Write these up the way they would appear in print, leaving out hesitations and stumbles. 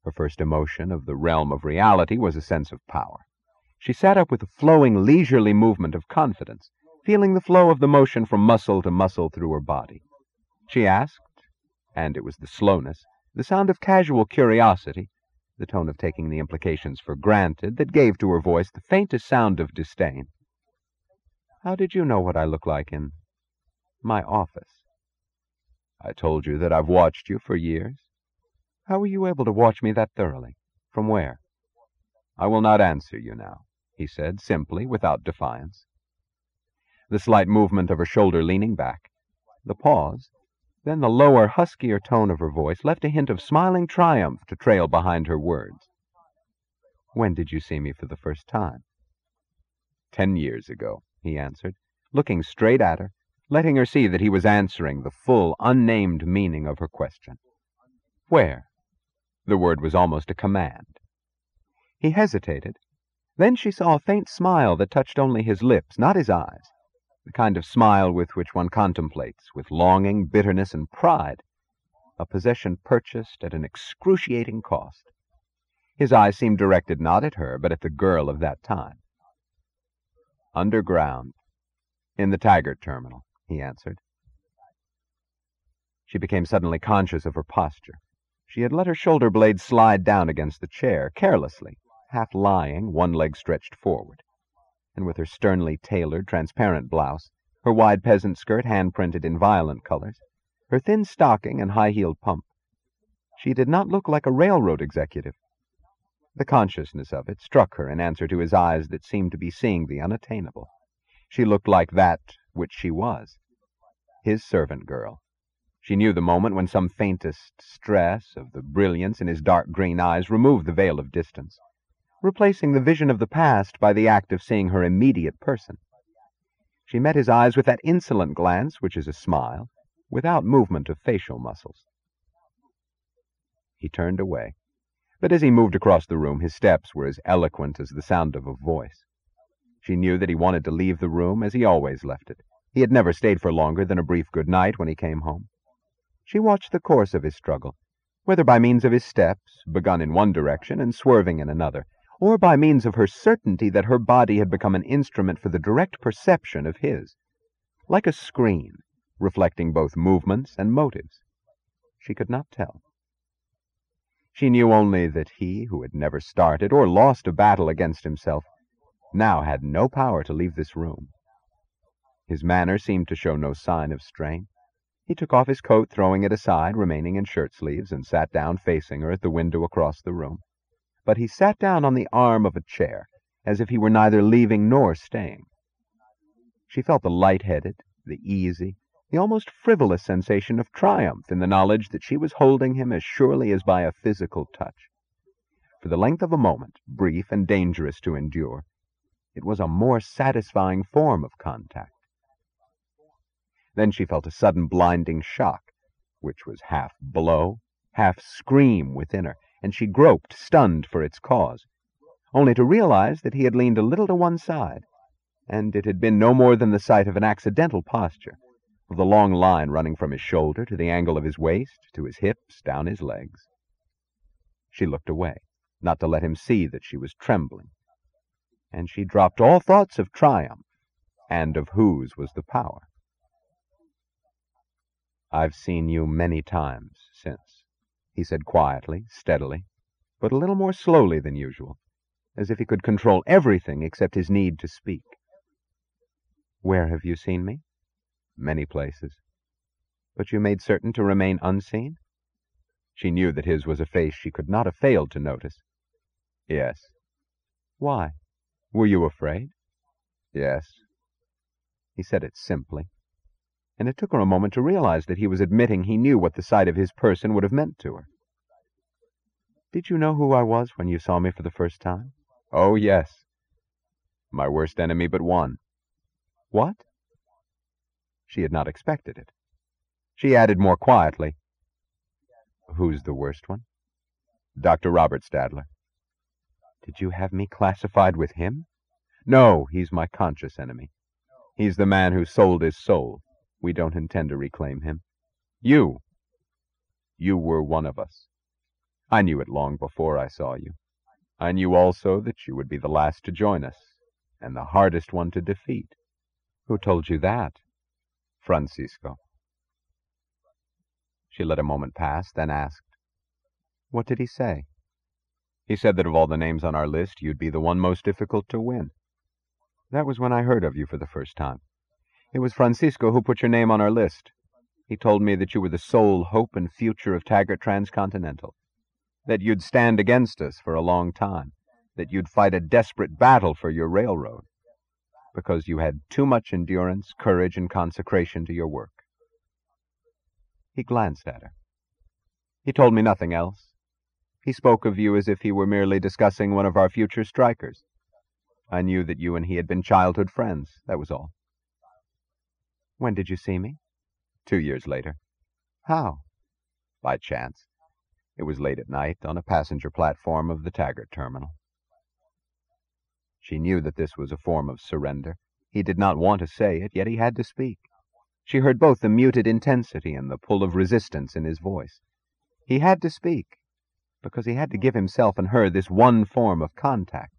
Her first emotion of the realm of reality was a sense of power. She sat up with a flowing, leisurely movement of confidence, feeling the flow of the motion from muscle to muscle through her body. She asked, and it was the slowness, the sound of casual curiosity, the tone of taking the implications for granted, that gave to her voice the faintest sound of disdain. "How did you know what I look like in my office?" "I told you that I've watched you for years." "How were you able to watch me that thoroughly? From where?" "I will not answer you now," he said, simply, without defiance. The slight movement of her shoulder leaning back, the pause, then the lower, huskier tone of her voice left a hint of smiling triumph to trail behind her words. "When did you see me for the first time?" 10 years ago, he answered, looking straight at her, letting her see that he was answering the full, unnamed meaning of her question. "Where?" The word was almost a command. He hesitated. Then she saw a faint smile that touched only his lips, not his eyes, the kind of smile with which one contemplates, with longing, bitterness, and pride, a possession purchased at an excruciating cost. His eyes seemed directed not at her, but at the girl of that time. "Underground, in the Taggart Terminal," he answered. She became suddenly conscious of her posture. She had let her shoulder blades slide down against the chair, carelessly, half lying, one leg stretched forward, and with her sternly tailored, transparent blouse, her wide peasant skirt hand-printed in violent colors, her thin stocking and high-heeled pump, she did not look like a railroad executive. The consciousness of it struck her in answer to his eyes that seemed to be seeing the unattainable. She looked like that which she was, his servant girl. She knew the moment when some faintest stress of the brilliance in his dark green eyes removed the veil of distance, replacing the vision of the past by the act of seeing her immediate person. She met his eyes with that insolent glance which is a smile, without movement of facial muscles. He turned away, but as he moved across the room, his steps were as eloquent as the sound of a voice. She knew that he wanted to leave the room as he always left it. He had never stayed for longer than a brief good night when he came home. She watched the course of his struggle, whether by means of his steps, begun in one direction and swerving in another, or by means of her certainty that her body had become an instrument for the direct perception of his, like a screen, reflecting both movements and motives. She could not tell. She knew only that he, who had never started or lost a battle against himself, now had no power to leave this room. His manner seemed to show no sign of strain. He took off his coat, throwing it aside, remaining in shirt-sleeves, and sat down facing her at the window across the room. But he sat down on the arm of a chair, as if he were neither leaving nor staying. She felt the light-headed, the easy, the almost frivolous sensation of triumph in the knowledge that she was holding him as surely as by a physical touch. For the length of a moment, brief and dangerous to endure, it was a more satisfying form of contact. Then she felt a sudden blinding shock, which was half blow, half scream within her, and she groped, stunned for its cause, only to realize that he had leaned a little to one side, and it had been no more than the sight of an accidental posture, of the long line running from his shoulder to the angle of his waist, to his hips, down his legs. She looked away, not to let him see that she was trembling, and she dropped all thoughts of triumph, and of whose was the power. "I've seen you many times since," he said quietly, steadily, but a little more slowly than usual, as if he could control everything except his need to speak. "Where have you seen me?" "Many places." "But you made certain to remain unseen?" She knew that his was a face she could not have failed to notice. "Yes." "Why? Were you afraid?" "Yes." He said it simply, and it took her a moment to realize that he was admitting he knew what the sight of his person would have meant to her. "Did you know who I was when you saw me for the first time?" "Oh, yes. My worst enemy but one." "What?" She had not expected it. She added more quietly, "Who's the worst one?" "Dr. Robert Stadler." "Did you have me classified with him?" "No, he's my conscious enemy. He's the man who sold his soul. We don't intend to reclaim him. You were one of us." I knew it long before I saw you. I knew also that you would be the last to join us, and the hardest one to defeat. Who told you that? Francisco. She let a moment pass, then asked, What did he say? He said that of all the names on our list, you'd be the one most difficult to win. That was when I heard of you for the first time. It was Francisco who put your name on our list. He told me that you were the sole hope and future of Taggart Transcontinental, that you'd stand against us for a long time, that you'd fight a desperate battle for your railroad, because you had too much endurance, courage, and consecration to your work. He glanced at her. He told me nothing else. He spoke of you as if he were merely discussing one of our future strikers. I knew that you and he had been childhood friends, that was all. When did you see me? 2 years later. How? By chance. It was late at night on a passenger platform of the Taggart terminal. She knew that this was a form of surrender. He did not want to say it, yet he had to speak. She heard both the muted intensity and the pull of resistance in his voice. He had to speak, because he had to give himself and her this one form of contact.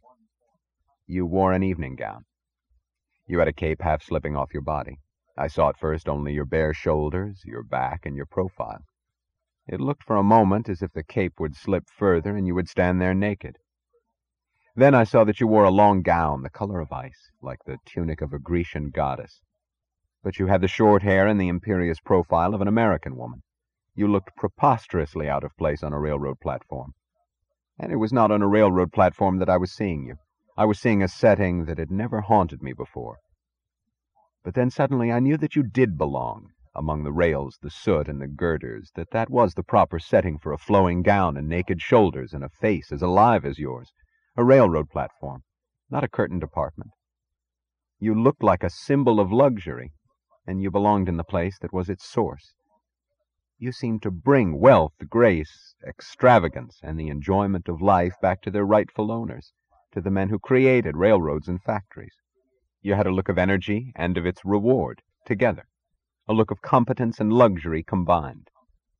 You wore an evening gown. You had a cape half slipping off your body. I saw at first only your bare shoulders, your back, and your profile. It looked for a moment as if the cape would slip further and you would stand there naked. Then I saw that you wore a long gown, the color of ice, like the tunic of a Grecian goddess. But you had the short hair and the imperious profile of an American woman. You looked preposterously out of place on a railroad platform. And it was not on a railroad platform that I was seeing you. I was seeing a setting that had never haunted me before. But then suddenly I knew that you did belong, among the rails, the soot, and the girders, that was the proper setting for a flowing gown and naked shoulders and a face as alive as yours. A railroad platform, not a curtained apartment. You looked like a symbol of luxury, and you belonged in the place that was its source. You seemed to bring wealth, grace, extravagance, and the enjoyment of life back to their rightful owners, to the men who created railroads and factories. You had a look of energy and of its reward, together, a look of competence and luxury combined.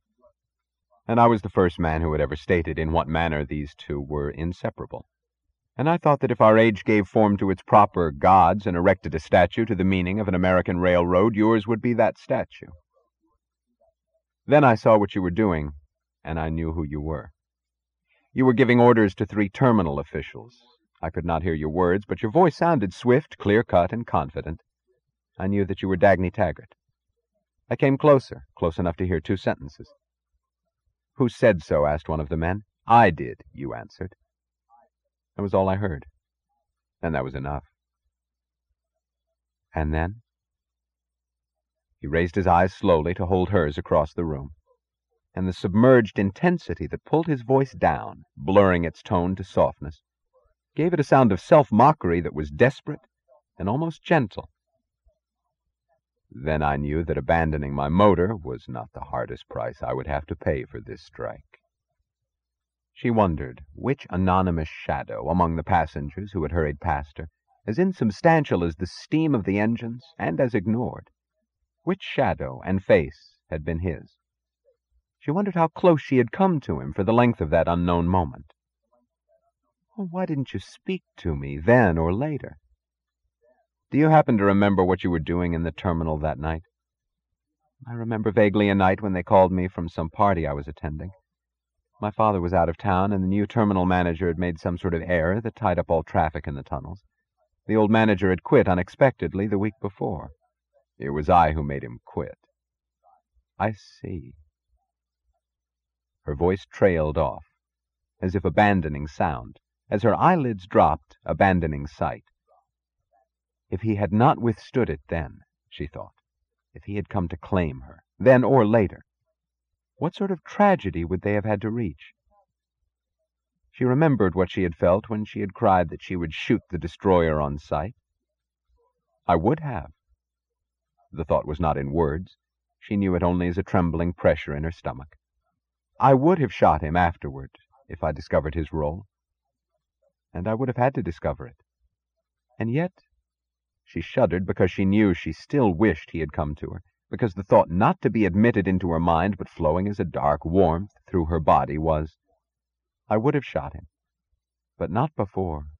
And I was the first man who had ever stated in what manner these two were inseparable. And I thought that if our age gave form to its proper gods and erected a statue to the meaning of an American railroad, yours would be that statue. Then I saw what you were doing, and I knew who you were. You were giving orders to 3 terminal officials. I could not hear your words, but your voice sounded swift, clear-cut, and confident. I knew that you were Dagny Taggart. I came closer, close enough to hear 2 sentences. Who said so? Asked one of the men. I did, you answered. That was all I heard, and that was enough. And then? He raised his eyes slowly to hold hers across the room, and the submerged intensity that pulled his voice down, blurring its tone to softness, gave it a sound of self-mockery that was desperate and almost gentle. Then I knew that abandoning my motor was not the hardest price I would have to pay for this strike. She wondered which anonymous shadow among the passengers who had hurried past her, as insubstantial as the steam of the engines and as ignored, which shadow and face had been his. She wondered how close she had come to him for the length of that unknown moment. Oh, why didn't you speak to me then or later? Do you happen to remember what you were doing in the terminal that night? I remember vaguely a night when they called me from some party I was attending. My father was out of town, and the new terminal manager had made some sort of error that tied up all traffic in the tunnels. The old manager had quit unexpectedly the week before. It was I who made him quit. I see. Her voice trailed off, as if abandoning sound, as her eyelids dropped, abandoning sight. If he had not withstood it then, she thought, if he had come to claim her, then or later, what sort of tragedy would they have had to reach? She remembered what she had felt when she had cried that she would shoot the destroyer on sight. I would have. The thought was not in words. She knew it only as a trembling pressure in her stomach. I would have shot him afterward if I discovered his role. And I would have had to discover it. And yet, she shuddered because she knew she still wished he had come to her, because the thought not to be admitted into her mind, but flowing as a dark warmth through her body, was, I would have shot him, but not before.